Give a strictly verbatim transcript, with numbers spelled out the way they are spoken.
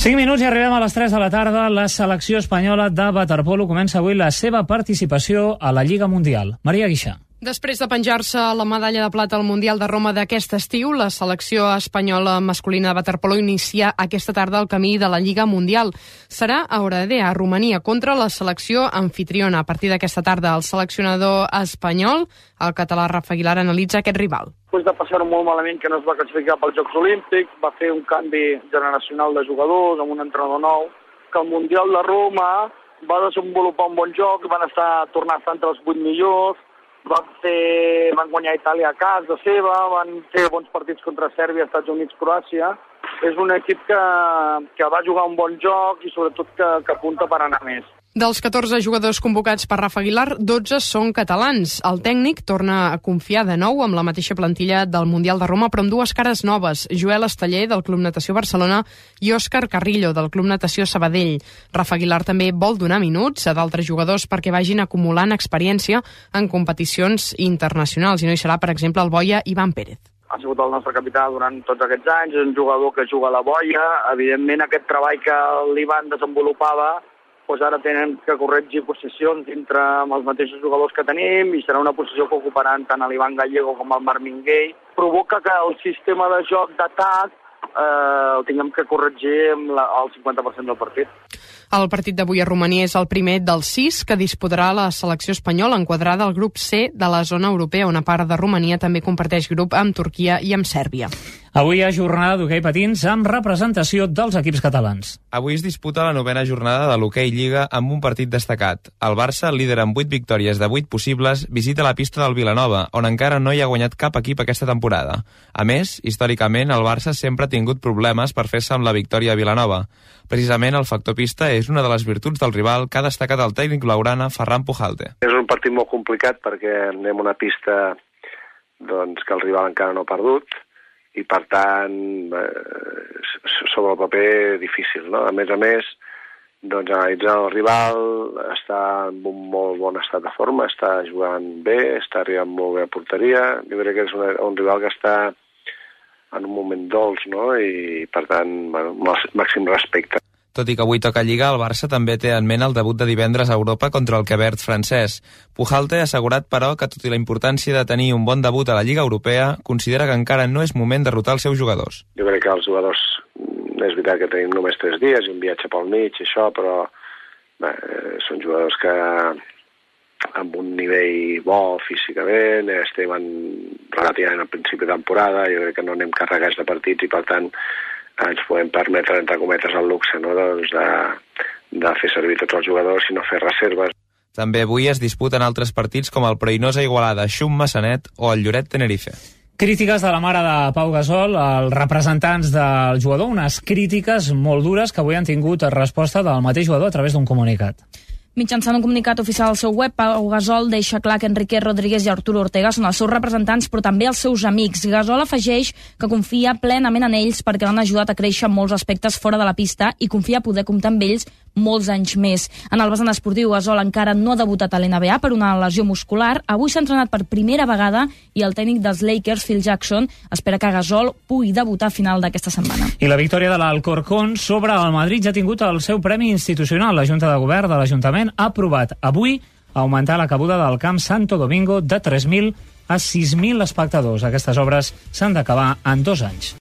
cinc minuts i arribem a les tres de la tarda. La selecció espanyola de waterpolo comença avui la seva participació a la Lliga Mundial. Maria Guixà. Després de penjar-se la medalla de plata al Mundial de Roma d'aquest estiu, la selecció espanyola masculina de waterpolo inicia aquesta tarda el camí de la Lliga Mundial. Serà a Oradea, a Romania, contra la selecció anfitriona. A partir d'aquesta tarda, el seleccionador espanyol, el català Rafa Aguilar, analitza aquest rival. Després de passar-ho molt malament, que no es va classificar pels Jocs Olímpics, va fer un canvi generacional de jugadors amb un entrenador nou, que el Mundial de Roma va desenvolupar un bon joc, van estar tornar a estar entre els vuit millors, van, fer, van guanyar Itàlia a casa seva, van fer bons partits contra Sèrbia, Estats Units, Croàcia. És un equip que, que va jugar un bon joc i sobretot que, que apunta per anar més. Dels catorze jugadors convocats per Rafa Aguilar, dotze són catalans. El tècnic torna a confiar de nou amb la mateixa plantilla del Mundial de Roma, però amb dues cares noves, Joel Esteller, del Club Natació Barcelona, i Òscar Carrillo, del Club Natació Sabadell. Rafa Aguilar també vol donar minuts a d'altres jugadors perquè vagin acumulant experiència en competicions internacionals, i no hi serà, per exemple, el boia Ivan Pérez. Ha sigut el nostre capità durant tots aquests anys, és un jugador que juga a la boia. Evidentment, aquest treball que l'Ivan desenvolupava, doncs ara tenen que corregir posicions dintre amb els mateixos jugadors que tenim i serà una posició que ocuparan tant l'Ivan Gallego com el Marc Minguell. Provoca que el sistema de joc d'atac eh, el tinguem que corregir amb la, el cinquanta per cent del partit. El partit d'avui a Romania és el primer dels sis que disputarà la selecció espanyola, enquadrada al grup C de la zona europea, on a part de Romania també comparteix grup amb Turquia i amb Sèrbia. Avui hi ha jornada d'hoquei patins amb representació dels equips catalans. Avui es disputa la novena jornada de l'hoquei Lliga amb un partit destacat. El Barça, líder amb vuit victòries de vuit possibles, visita la pista del Vilanova, on encara no hi ha guanyat cap equip aquesta temporada. A més, històricament, el Barça sempre ha tingut problemes per fer-se amb la victòria a Vilanova. Precisament el factor pista és una de les virtuts del rival que ha destacat el tècnic blaugrana Ferran Pujalte. És un partit molt complicat perquè anem a una pista doncs, que el rival encara no ha perdut, i per tant eh, sobre el paper difícil, no? A més a més, doncs analitzant el rival, està en un molt bon estat de forma, està jugant bé, està arribant molt bé a porteria. Jo crec que és una, un rival que està en un moment dolç, no? I per tant, bueno, màxim respecte. Tot i que avui toca Lliga, el Barça també té en ment el debut de divendres a Europa contra el Quevert francès. Pujalte ha assegurat, però, que tot i la importància de tenir un bon debut a la Lliga Europea, considera que encara no és moment de rotar els seus jugadors. Jo crec que els jugadors, és veritat que tenim només tres dies i un viatge pel mig i això, però bé, són jugadors que amb un nivell bo físicament, estem en, relativament al principi de temporada, jo crec que no anem carregats de partits i per tant ens podem permetre, entre cometes, el luxe, no? doncs de, de fer servir tots els jugadors i no fer reserves. També avui es disputen altres partits com el Proinosa Igualada, Xum Massanet o el Lloret Tenerife. Crítiques de la mare de Pau Gasol, els representants del jugador, unes crítiques molt dures que avui han tingut resposta del mateix jugador a través d'un comunicat. Mitjançant un comunicat oficial al seu web, Pau Gasol deixa clar que Enrique Rodríguez i Arturo Ortega són els seus representants, però també els seus amics. Gasol afegeix que confia plenament en ells perquè l'han ajudat a créixer en molts aspectes fora de la pista i confia poder comptar amb ells molts anys més. En el vessant esportiu, Gasol encara no ha debutat a l'N B A per una lesió muscular. Avui s'ha entrenat per primera vegada i el tècnic dels Lakers, Phil Jackson, espera que Gasol pugui debutar a final d'aquesta setmana. I la victòria de l'Alcorcón sobre el Madrid ja ha tingut el seu premi institucional. La Junta de Govern de l'Ajuntament ha aprovat avui augmentar la cabuda del Camp Santo Domingo de tres mil a sis mil espectadors. Aquestes obres s'han d'acabar en dos anys.